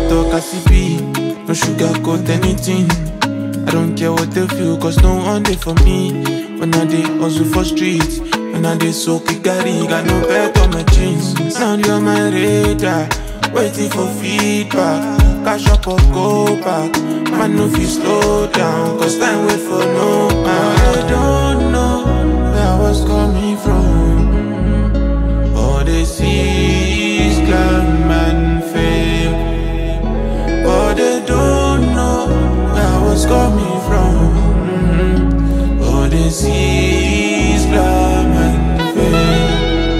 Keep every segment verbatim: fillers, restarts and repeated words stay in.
talk as it be, no sugarcoat anything. I don't care what they feel, cause no one day for me. When I dey hustle for streets, when I dey soak Ikari, got no back on my jeans. Now you're my radar, waiting for feedback. Cash up or go back, man no fit slow down, cause time wait for no man. I don't know where I was coming from. All they see is glam and fame, but they don't know where I was coming from. All they see is glam and fame.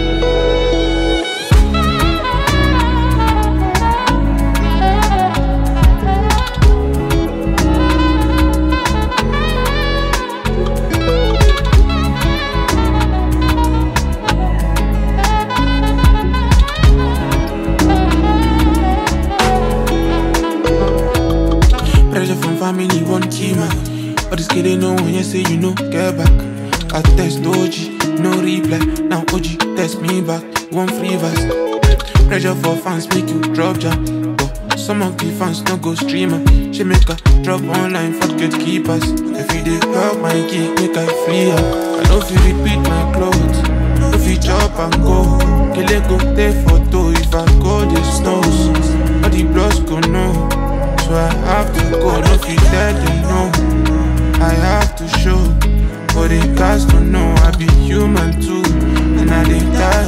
Family one key man, but this kid they know when you say you know get back. I text O G, no reply. Now O G text me back, one free verse. Pressure for fans make you drop jam, but some of the fans no go streamer. She make her drop online for gatekeepers. If you dey help my kid, make I free her. I know if you repeat my clothes, if you chop and go, kill it go take photo. If I go the snows, all the blood go know. So I have to go, no fit tell them no. I have to show, but the cast don't know I be human too, and I dey die